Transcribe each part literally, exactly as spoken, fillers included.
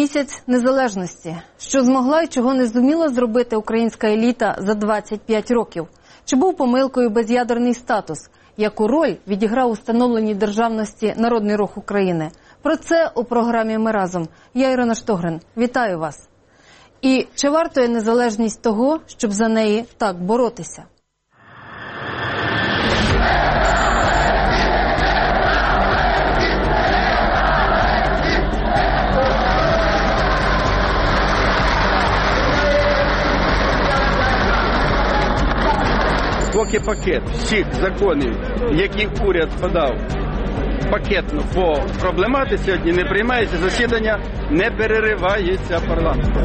Місяць незалежності. Що змогла і чого не зуміла зробити українська еліта за двадцять п'ять років? Чи був помилкою без'ядерний статус? Яку роль відіграв у становленні державності Народний Рух України? Про це у програмі «Ми разом». Я Ірина Штогрин. Вітаю вас. І чи вартує незалежність того, щоб за неї так боротися? Поки пакет всіх законів, які уряд подав пакетно по проблематиці, сьогодні не приймається, засідання не переривається парламентом.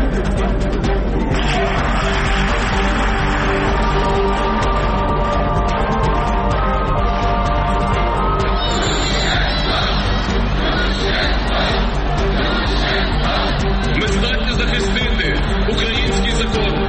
Ми здатні захистити український закон.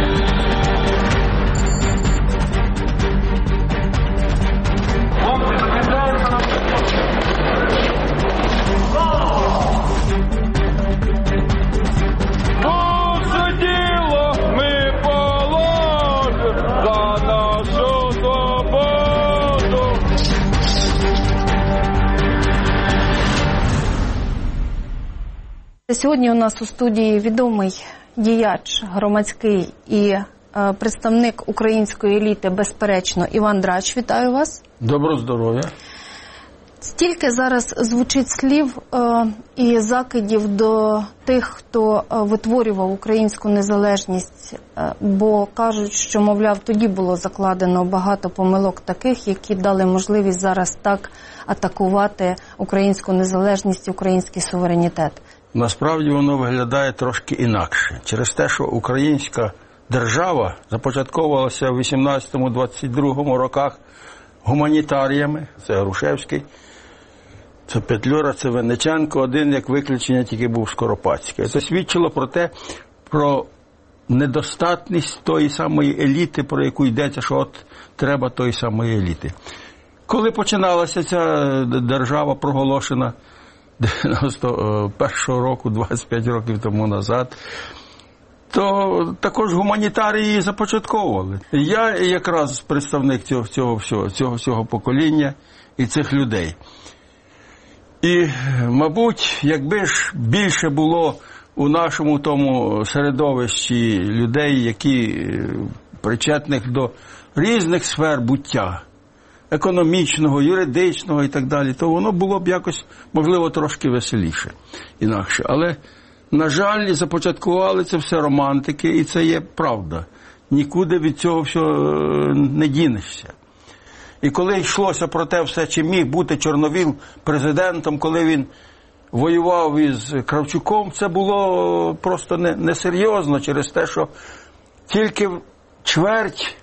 Сьогодні у нас у студії відомий діяч громадський і е, представник української еліти, безперечно, Іван Драч. Вітаю вас. Доброго здоров'я. Стільки зараз звучить слів е, і закидів до тих, хто е, витворював українську незалежність, е, бо кажуть, що, мовляв, тоді було закладено багато помилок таких, які дали можливість зараз так атакувати українську незалежність, український суверенітет. Насправді воно виглядає трошки інакше. Через те, що українська держава започатковувалася в вісімнадцятому-двадцять другому роках гуманітаріями, це Грушевський, це Петлюра, це Винниченко, один як виключення тільки був Скоропадський. Це свідчило про те, про недостатність тої самої еліти, про яку йдеться, що от треба тої самої еліти. Коли починалася ця держава проголошена дев'яносто першого року, двадцять п'ять років тому назад, то також гуманітарії започатковували. Я якраз представник цього, цього, всього, цього, цього покоління і цих людей. І, мабуть, якби ж більше було у нашому тому середовищі людей, які причетних до різних сфер буття, економічного, юридичного і так далі, то воно було б якось, можливо, трошки веселіше, інакше. Але, на жаль, започаткували це все романтики, і це є правда. Нікуди від цього всього не дінешся. І коли йшлося про те все, чи міг бути Чорновіл президентом, коли він воював із Кравчуком, це було просто несерйозно через те, що тільки чверть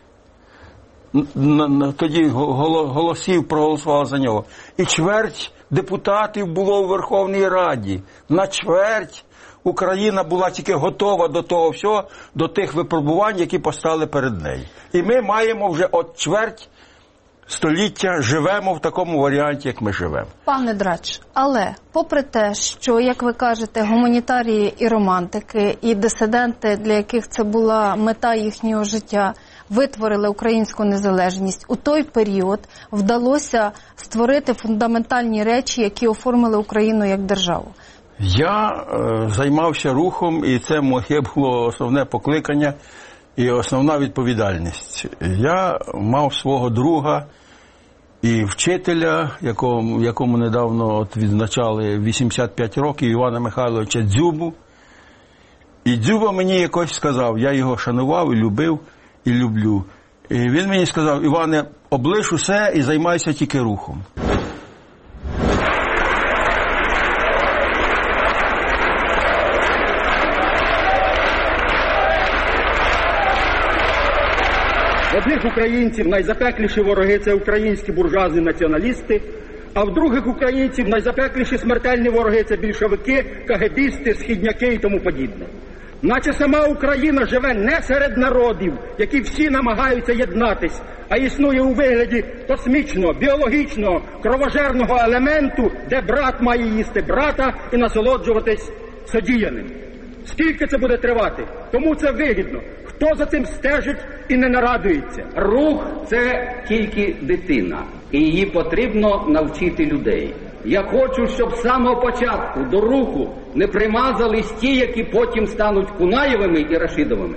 тоді голосів проголосували за нього. І чверть депутатів було у Верховній Раді. На чверть Україна була тільки готова до того всього, до тих випробувань, які постали перед нею. І ми маємо вже от чверть століття, живемо в такому варіанті, як ми живемо. Пане Драч, але попри те, що, як ви кажете, гуманітарії і романтики, і дисиденти, для яких це була мета їхнього життя, витворили українську незалежність, у той період вдалося створити фундаментальні речі, які оформили Україну як державу. Я е, займався рухом, і це моє було основне покликання і основна відповідальність. Я мав свого друга і вчителя, якому, якому недавно от відзначали вісімдесят п'ять років, Івана Михайловича Дзюбу. І Дзюба мені якось сказав, я його шанував і любив, і люблю. І він мені сказав: Іване, облиш усе і займайся тільки рухом. В одних українців найзапекліші вороги – це українські буржуазні націоналісти, а в других українців найзапекліші смертельні вороги – це більшовики, кагебісти, східняки і тому подібне. Наче сама Україна живе не серед народів, які всі намагаються єднатись, а існує у вигляді космічного, біологічного, кровожерного елементу, де брат має їсти брата і насолоджуватись содіяним. Скільки це буде тривати? Кому це вигідно? Хто за цим стежить і не нарадується? Рух – це тільки дитина, і її потрібно навчити людей. Я хочу, щоб з самого початку до руху не примазались ті, які потім стануть Кунаєвими і Рашидовими.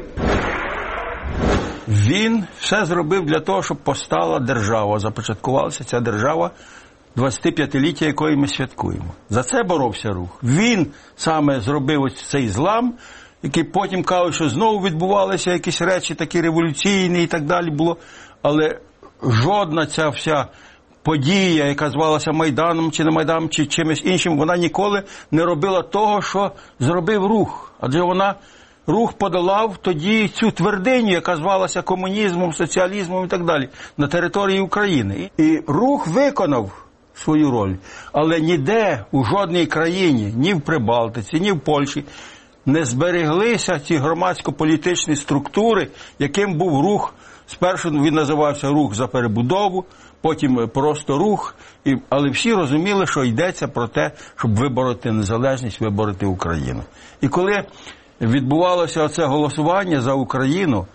Він все зробив для того, щоб постала держава, започаткувалася ця держава, двадцятип'ятиліття якої ми святкуємо. За це боровся рух. Він саме зробив ось цей злам, який потім кажуть, що знову відбувалися якісь речі такі революційні і так далі було. Але жодна ця вся подія, яка звалася Майданом чи не Майданом, чи чимось іншим, вона ніколи не робила того, що зробив рух. Адже вона, рух подолав тоді цю твердиню, яка звалася комунізмом, соціалізмом і так далі, на території України. І рух виконав свою роль. Але ніде, у жодній країні, ні в Прибалтиці, ні в Польщі, не збереглися ці громадсько-політичні структури, яким був рух. Спершу він називався рух за перебудову, потім просто рух, і, але всі розуміли, що йдеться про те, щоб вибороти незалежність, вибороти Україну. І коли відбувалося оце голосування за Україну,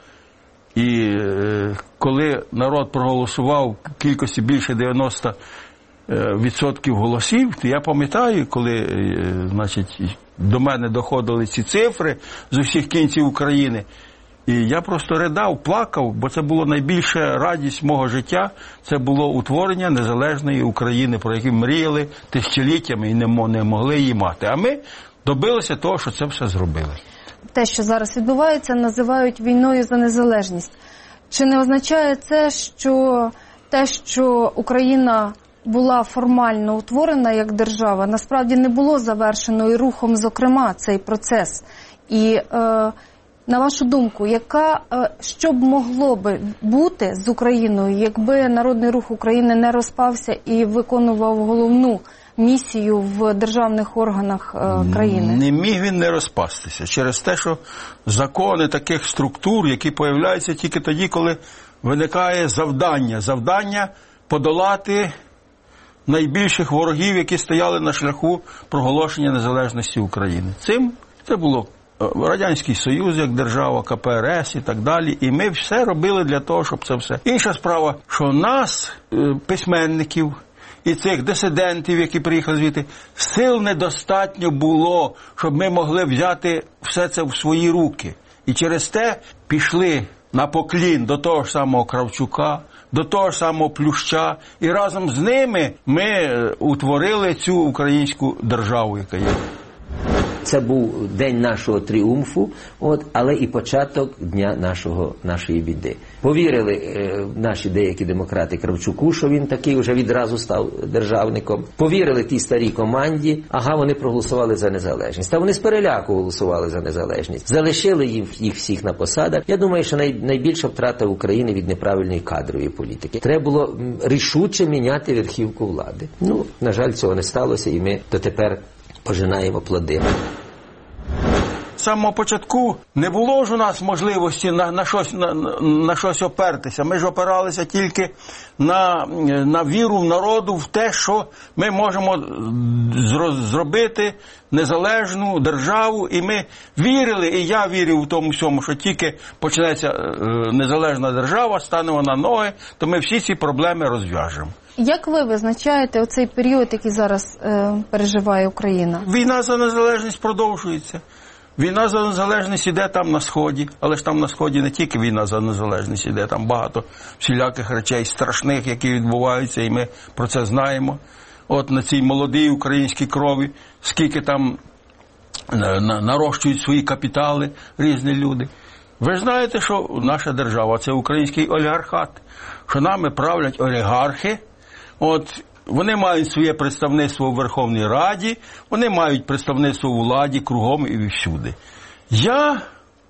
і е, коли народ проголосував в кількості більше дев'яносто відсотків голосів, то я пам'ятаю, коли е, значить, до мене доходили ці цифри з усіх кінців України, і я просто ридав, плакав, бо це було найбільша радість мого життя, це було утворення незалежної України, про яку мріяли тисячоліттями і не могли її мати. А ми добилися того, що це все зробили. Те, що зараз відбувається, називають війною за незалежність. Чи не означає це, що те, що Україна була формально утворена як держава, насправді не було завершено і рухом, зокрема, цей процес? І, е, на вашу думку, яка, е, що б могло би бути з Україною, якби Народний Рух України не розпався і виконував головну місію в державних органах е, країни? Не міг він не розпастися через те, що закони таких структур, які появляються тільки тоді, коли виникає завдання. Завдання подолати найбільших ворогів, які стояли на шляху проголошення незалежності України. Цим це було Радянський Союз як держава, ка пе ер ес і так далі. І ми все робили для того, щоб це все. Інша справа, що нас, письменників і цих дисидентів, які приїхали звідти, сил недостатньо було, щоб ми могли взяти все це в свої руки. І через те пішли на поклін до того ж самого Кравчука, до того ж самого Плюща, і разом з ними ми утворили цю українську державу, яка є. Це був день нашого тріумфу, от, але і початок дня нашого, нашої біди. Повірили е, наші деякі демократи Кравчуку, що він такий вже відразу став державником. Повірили тій старій команді, ага, вони проголосували за незалежність. Та вони з переляку голосували за незалежність. Залишили їх, їх всіх на посадах. Я думаю, що най, найбільша втрата України від неправильної кадрової політики. Треба було рішуче міняти верхівку влади. Ну, на жаль, цього не сталося, і ми дотепер пожинаємо плоди. З самого початку не було ж у нас можливості на, на, щось, на, на щось опертися. Ми ж опиралися тільки на, на віру народу в те, що ми можемо зробити незалежну державу. І ми вірили, і я вірив у тому всьому, що тільки почнеться незалежна держава, станемо на ноги, то ми всі ці проблеми розв'яжемо. Як ви визначаєте оцей період, який зараз е, переживає Україна? Війна за незалежність продовжується. Війна за незалежність іде там на Сході, але ж там на Сході не тільки війна за незалежність іде, там багато всіляких речей страшних, які відбуваються, і ми про це знаємо. От на цій молодій українській крові, скільки там нарощують свої капітали різні люди. Ви ж знаєте, що наша держава – це український олігархат, що нами правлять олігархи. От вони мають своє представництво у Верховній Раді, вони мають представництво у владі кругом і всюди. Я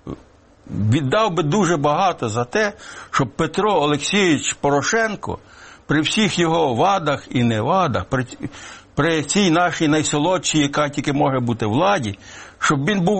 віддав би дуже багато за те, щоб Петро Олексійович Порошенко при всіх його вадах і невадах, при, при цій нашій найсолодшій, яка тільки може бути владі, щоб він був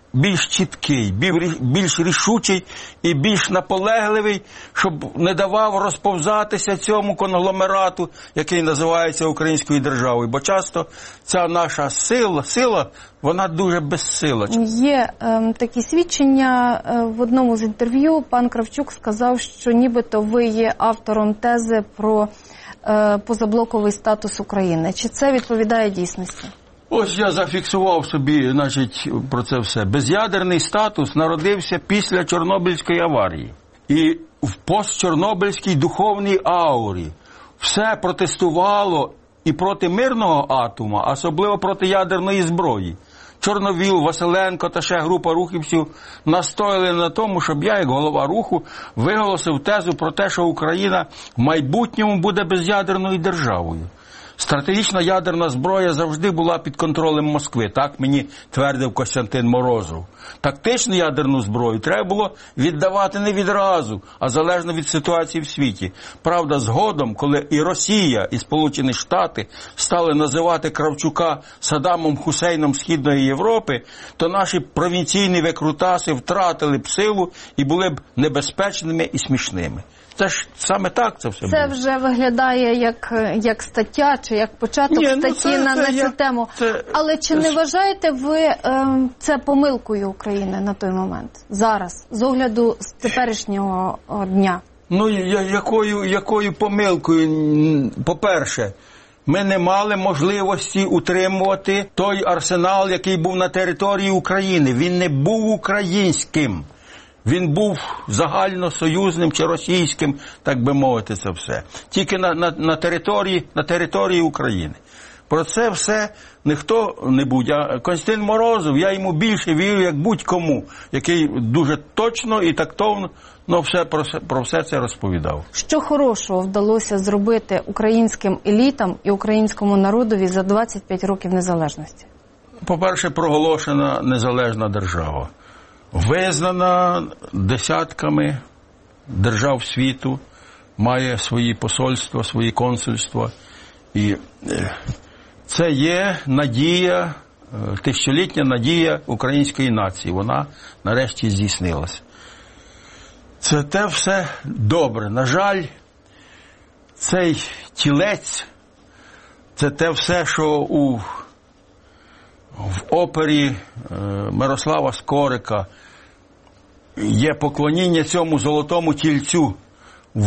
більш чіткий, більш рішучий і більш наполегливий, щоб не давав розповзатися цьому конгломерату, який називається українською державою. Бо часто ця наша сила, сила вона дуже безсила. Є е, такі свідчення. Е, в одному з інтерв'ю пан Кравчук сказав, що нібито ви є автором тези про е, позаблоковий статус України. Чи це відповідає дійсності? Ось я зафіксував собі, значить, про це все. Без'ядерний статус народився після Чорнобильської аварії. І в постчорнобильській духовній аурі все протестувало і проти мирного атома, особливо проти ядерної зброї. Чорновіл, Василенко та ще група рухівців настояли на тому, щоб я, як голова руху, виголосив тезу про те, що Україна в майбутньому буде без'ядерною державою. Стратегічна ядерна зброя завжди була під контролем Москви, так мені твердив Костянтин Морозов. Тактичну ядерну зброю треба було віддавати не відразу, а залежно від ситуації в світі. Правда, згодом, коли і Росія, і Сполучені Штати стали називати Кравчука Саддамом Хусейном Східної Європи, то наші провінційні викрутаси втратили б силу і були б небезпечними і смішними. Це ж саме так це все Це було. вже виглядає як, як стаття, чи як початок Ні, ну статті це, на, це, на цю я, тему. Це, Але чи це... не вважаєте ви е, це помилкою України на той момент, зараз, з огляду з теперішнього о, дня? Ну, я, якою, якою помилкою? По-перше, ми не мали можливості утримувати той арсенал, який був на території України. Він не був українським. Він був загальносоюзним чи російським, так би мовити, це все. Тільки на, на, на, території, на території України. Про це все ніхто не будь. А Костянтин Морозов, я йому більше вірю, як будь-кому, який дуже точно і тактовно ну, все, про, про все це розповідав. Що хорошого вдалося зробити українським елітам і українському народові за двадцять п'ять років незалежності? По-перше, проголошена незалежна держава. Визнана десятками держав світу, має свої посольства, свої консульства. І це є надія, тисячолітня надія української нації. Вона нарешті здійснилася. Це те все добре. На жаль, цей тілець, це те все, що у, в опері Мирослава Скорика є поклоніння цьому золотому тільцю в,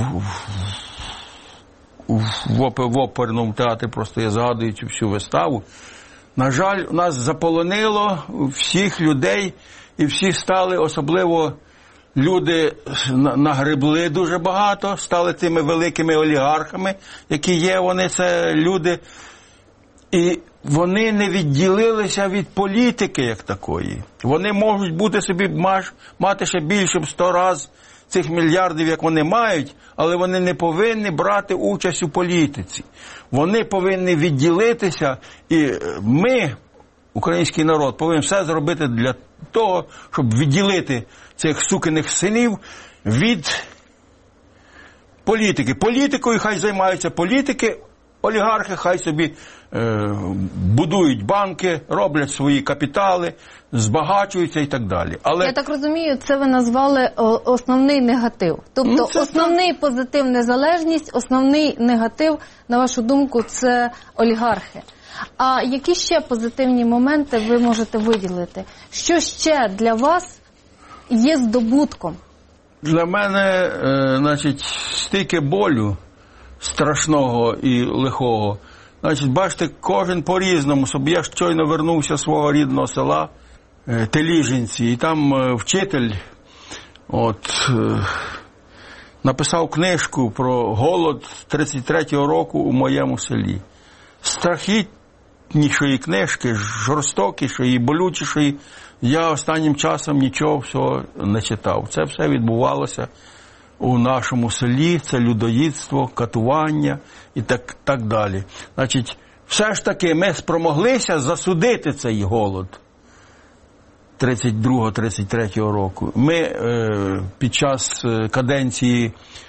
в, в, в оперному театрі, просто я згадую цю всю виставу. На жаль, нас заполонило всіх людей, і всі стали, особливо люди нагребли дуже багато, стали тими великими олігархами, які є, вони це люди, і вони не відділилися від політики як такої. Вони можуть бути собі, мати ще більше в сто раз цих мільярдів, як вони мають, але вони не повинні брати участь у політиці. Вони повинні відділитися, і ми, український народ, повинен все зробити для того, щоб відділити цих сукиних синів від політики. Політикою хай займаються політики, олігархи хай собі е, будують банки, роблять свої капітали, збагачуються і так далі. Але... Я так розумію, це ви назвали основний негатив. Тобто ну, це основний так. позитив – незалежність, основний негатив, на вашу думку, це олігархи. А які ще позитивні моменти ви можете виділити? Що ще для вас є здобутком? Для мене, е, значить, стільки болю страшного і лихого. Значить, бачите, кожен по-різному. Собі я щойно вернувся з свого рідного села е, Теліжинці, і там е, вчитель от, е, написав книжку про голод тридцять третього року у моєму селі. Страхітнішої книжки, жорстокішої, болючішої я останнім часом нічого всього не читав. Це все відбувалося у нашому селі, це людоїдство, катування і так, так далі. Значить, все ж таки ми спромоглися засудити цей голод тридцять другого тридцять третього року. Ми е, під час каденції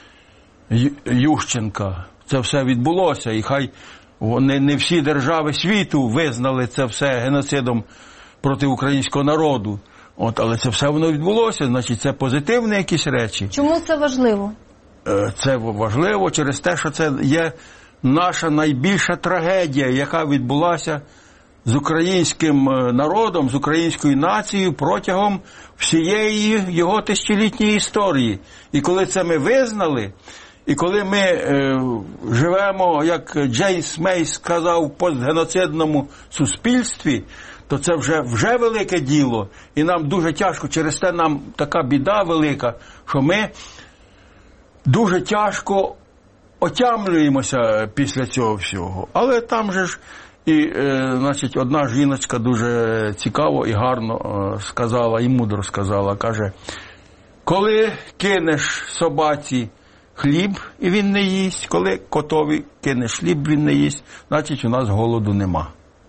Ющенка це все відбулося, і хай вони, не всі держави світу визнали це все геноцидом проти українського народу. От, але це все воно відбулося, значить це позитивні якісь речі. Чому це важливо? Це важливо через те, що це є наша найбільша трагедія, яка відбулася з українським народом, з українською нацією протягом всієї його тисячолітньої історії. І коли це ми визнали, і коли ми е, живемо, як Джеймс Мейс сказав, в постгеноцидному суспільстві, то це вже, вже велике діло. І нам дуже тяжко, через те нам така біда велика, що ми дуже тяжко отямлюємося після цього всього. Але там же ж і, е, значить, одна жіночка дуже цікаво і гарно е, сказала, і мудро сказала, каже, коли кинеш собаці хліб, і він не їсть, коли котові кинеш хліб, він не їсть, значить у нас голоду нема.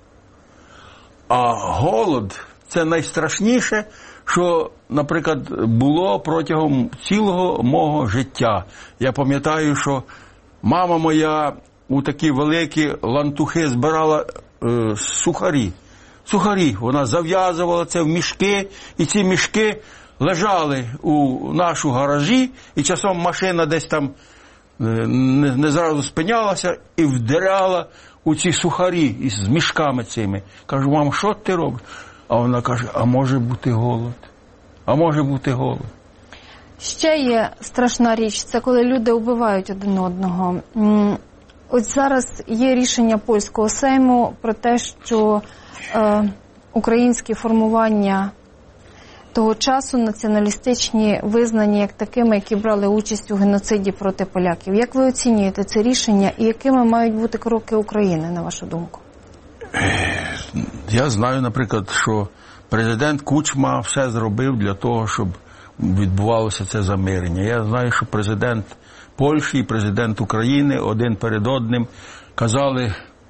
А голод – це найстрашніше, що, наприклад, було протягом цілого мого життя. Я пам'ятаю, що мама моя у такі великі лантухи збирала е, сухарі. Сухарі. Вона зав'язувала це в мішки, і ці мішки лежали у нашу гаражі, і часом машина десь там е, не, не зразу спинялася і вдирала у ці сухарі із мішками цими. Кажу, мам, що ти робиш? А вона каже, а може бути голод? А може бути голод? Ще є страшна річ, це коли люди вбивають один одного. Ось зараз є рішення польського Сейму про те, що е, українські формування того часу націоналістичні визнані як такими, які брали участь у геноциді проти поляків. Як ви оцінюєте це рішення і якими мають бути кроки України, на вашу думку? Я знаю, наприклад, що президент Кучма все зробив для того, щоб відбувалося це замирення. Я знаю, що президент Польщі і президент України один перед одним казали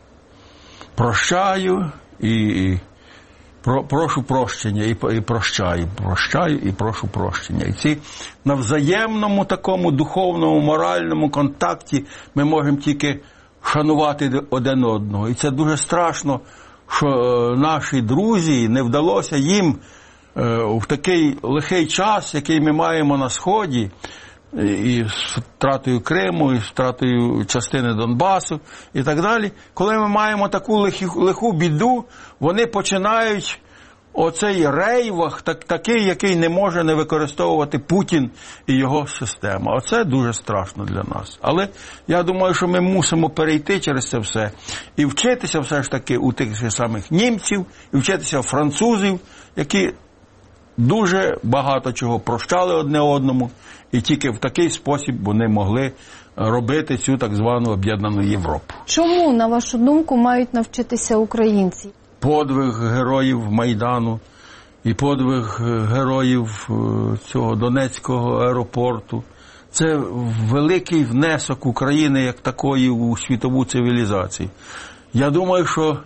«прощаю» і Про, прошу прощення і, і прощаю, прощаю і прошу прощення. І ці на взаємному такому духовному, моральному контакті ми можемо тільки шанувати один одного. І це дуже страшно, що е, наші друзі, не вдалося їм е, в такий лихий час, який ми маємо на Сході, і з втратою Криму, і з втратою частини Донбасу і так далі. Коли ми маємо таку лиху, лиху біду, вони починають оцей рейвах, так, такий, який не може не використовувати Путін і його система. Оце дуже страшно для нас. Але я думаю, що ми мусимо перейти через це все і вчитися все ж таки у тих самих німців, і вчитися французів, які дуже багато чого прощали одне одному, і тільки в такий спосіб вони могли робити цю так звану об'єднану Європу. Чому, на вашу думку, мають навчитися українці? Подвиг героїв Майдану і подвиг героїв цього Донецького аеропорту – це великий внесок України як такої у світову цивілізацію. Я думаю, що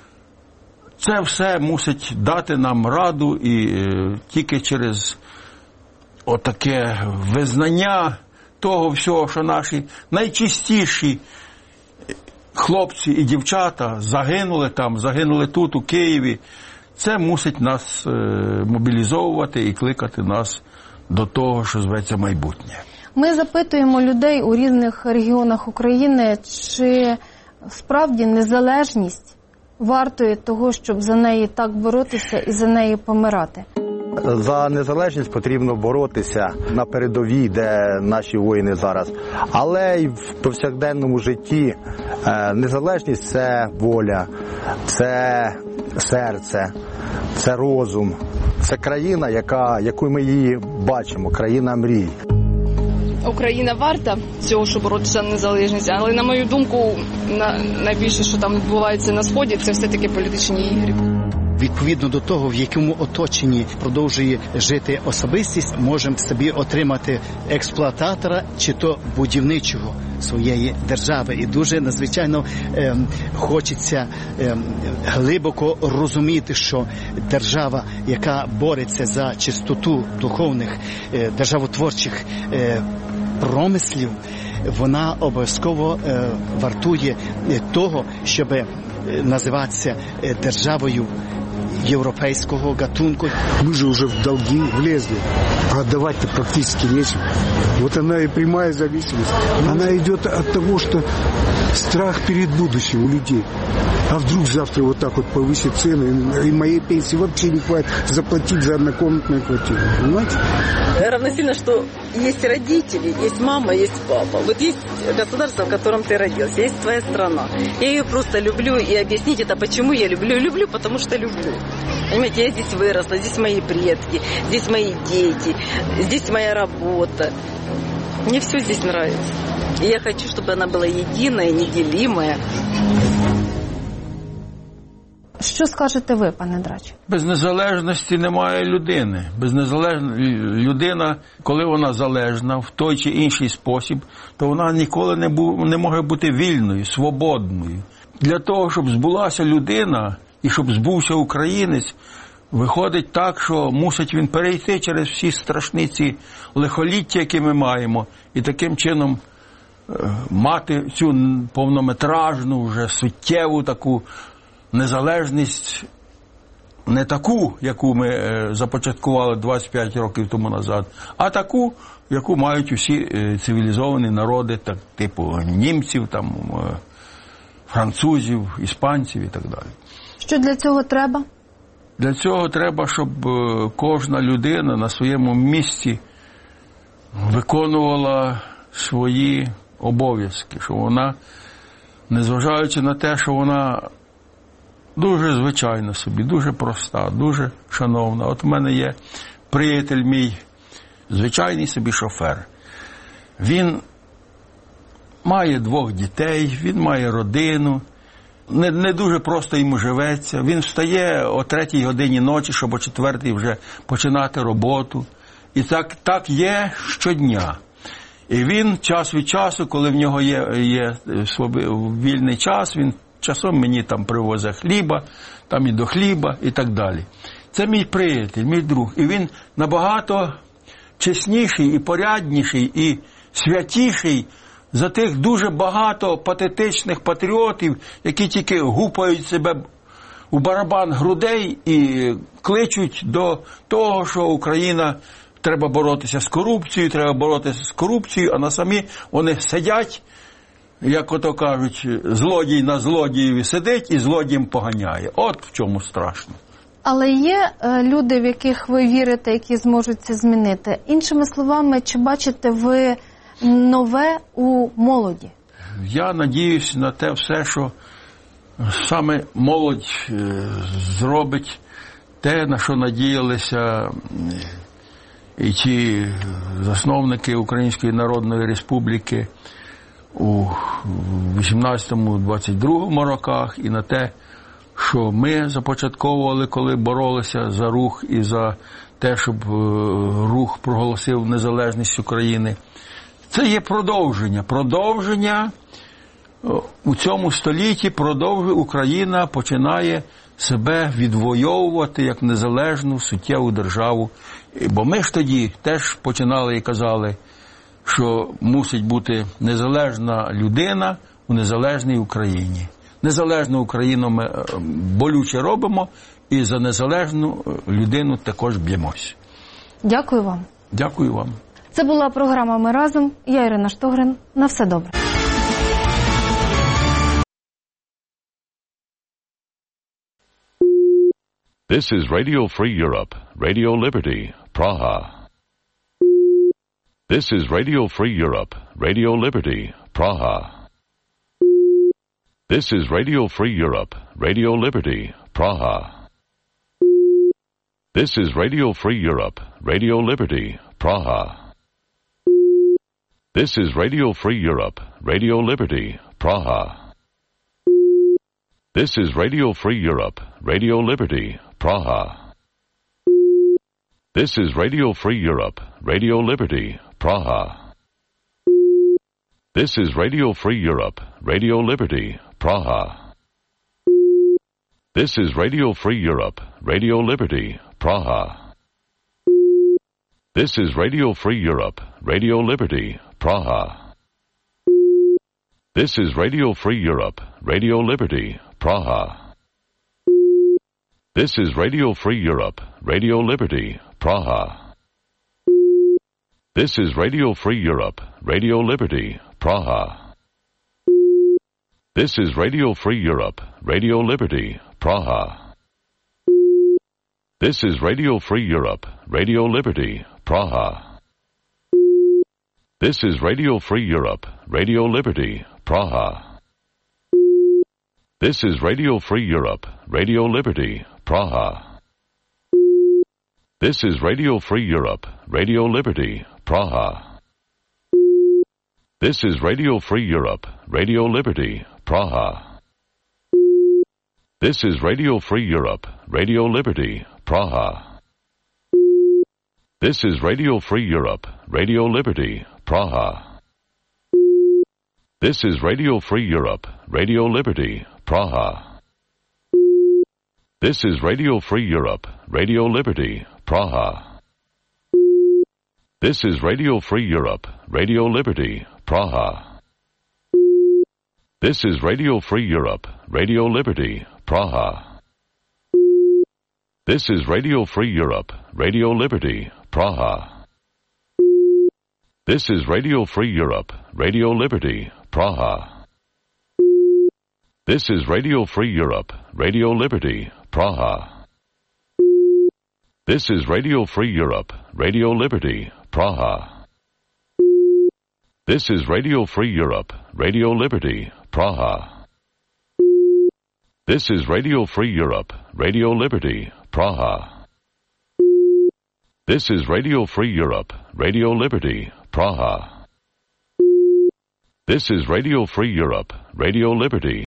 це все мусить дати нам раду, і е, тільки через отаке визнання того всього, що наші найчистіші хлопці і дівчата загинули там, загинули тут, у Києві, це мусить нас е, мобілізовувати і кликати нас до того, що зветься майбутнє. Ми запитуємо людей у різних регіонах України, чи справді незалежність вартує того, щоб за неї так боротися і за неї помирати? За незалежність потрібно боротися на передовій, де наші воїни зараз. Але й в повсякденному житті незалежність – це воля, це серце, це розум. Це країна, яка, яку ми її бачимо, країна мрій. Україна варта цього, щоб боротися за незалежність, але, на мою думку, на, найбільше, що там відбувається на Сході, це все-таки політичні ігри. Відповідно до того, в якому оточенні продовжує жити особистість, можемо собі отримати експлуататора чи то будівничого своєї держави. І дуже надзвичайно е, хочеться е, глибоко розуміти, що держава, яка бореться за чистоту духовних, е, державотворчих е, промислів, вона обов'язково е, вартує того, щоб називатися державою європейського гатунку. Мы же уже в долги влезли, а отдавать-то практически нечего. Вот она и прямая зависимость. Она идет от того, что страх перед будущим у людей. А вдруг завтра вот так вот повысят цены, и моей пенсии вообще не хватит заплатить за однокомнатную квартиру. Понимаете? Равносильно, что есть родители, есть мама, есть папа. Вот есть государство, в котором ты родился, есть твоя страна. Я ее просто люблю, и объяснить это, почему я люблю. Люблю, потому что люблю. Понимаете, я здесь выросла, здесь мои предки, здесь мои дети, здесь моя работа. Мне все здесь нравится. И я хочу, чтобы она была единая, неделимая. Що скажете ви, пане Драч? Без незалежності немає людини. Без незалежної людина, коли вона залежна в той чи інший спосіб, то вона ніколи не, бу... не може бути вільною, свободною. Для того, щоб збулася людина і щоб збувся українець, виходить так, що мусить він перейти через всі страшні ці лихоліття, які ми маємо, і таким чином мати цю повнометражну, вже суттєву таку незалежність, не таку, яку ми започаткували двадцять п'ять років тому назад, а таку, яку мають усі цивілізовані народи, так, типу німців, там, французів, іспанців і так далі. Що для цього треба? Для цього треба, щоб кожна людина на своєму місці виконувала свої обов'язки, що вона, незважаючи на те, що вона дуже звичайна собі, дуже проста, дуже шановна. От в мене є приятель мій, звичайний собі шофер. Він має двох дітей, він має родину, не, не дуже просто йому живеться. Він встає о третій годині ночі, щоб о четвертій вже починати роботу. І так, так є щодня. І він час від часу, коли в нього є, є вільний час, він часом мені там привозить хліба, там і до хліба і так далі. Це мій приятель, мій друг. І він набагато чесніший і порядніший і святіший за тих дуже багато патетичних патріотів, які тільки гупають себе у барабан грудей і кличуть до того, що Україна треба боротися з корупцією, треба боротися з корупцією, а на самі вони сидять, як ото кажуть, злодій на злодієві сидить і злодієм поганяє. От в чому страшно. Але є е, люди, в яких ви вірите, які зможуть це змінити. Іншими словами, чи бачите ви нове у молоді? Я надіюсь на те все, що саме молодь е, зробить те, на що надіялися і ті засновники Української Народної Республіки у вісімнадцятому двадцять другому роках, і на те, що ми започатковували, коли боролися за рух і за те, щоб рух проголосив незалежність України. Це є продовження. Продовження у цьому столітті, продовжує Україна починає себе відвоювати як незалежну суттєву державу. Бо ми ж тоді теж починали і казали, що мусить бути незалежна людина у незалежній Україні. Незалежну Україну ми болюче робимо, і за незалежну людину також б'ємось. Дякую вам. Дякую вам. Це була програма «Ми разом». Я Ірина Штогрин. На все добре. This is Radio Free Europe, Radio Liberty, Praha. This is Radio Free Europe, Radio Liberty, Praha. This is Radio Free Europe, Radio Liberty, Praha. This is Radio Free Europe, Radio Liberty, Praha. This is Radio Free Europe, Radio Liberty, Praha. This is Radio Free Europe, Radio Liberty, Praha. This is Radio Free Europe, Radio Liberty, Praha. This is Radio Free Europe, Radio Liberty, Praha. This is Radio Free Europe, Radio Liberty, Praha. This is Radio Free Europe, Radio Liberty, Praha. This is Radio Free Europe, Radio Liberty, Praha. This is Radio Free Europe, Radio Liberty, Praha. This is Radio Free Europe, Radio Liberty, Praha. This is Radio Free Europe, Radio Liberty, Praha. This is Radio Free Europe, Radio Liberty, Praha. This is Radio Free Europe, Radio Liberty, Praha. This is Radio Free Europe, Radio Liberty, Praha. This is Radio Free Europe, Radio Liberty, Praha. This is Radio Free Europe, Radio Liberty, Praha. This is Radio Free Europe, Radio Liberty, Praha. This is Radio Free Europe, Radio Liberty, Praha. This is Radio Free Europe, Radio Liberty, Praha. This is Radio Free Europe, Radio Liberty, Praha. This is Radio Free Europe, Radio Liberty, Praha. This is Radio Free Europe, Radio Liberty, Praha. This is Radio Free Europe, Radio Liberty, Praha. This is Radio Free Europe, Radio Liberty, Praha. This is Radio Free Europe, Radio Liberty, Praha. This is Radio Free Europe, Radio Liberty, Praha. This is Radio Free Europe, Radio Liberty, Praha. This is Radio Free Europe, Radio Liberty, Praha. This is Radio Free Europe, Radio Liberty, Praha. This is Radio Free Europe, Radio Liberty,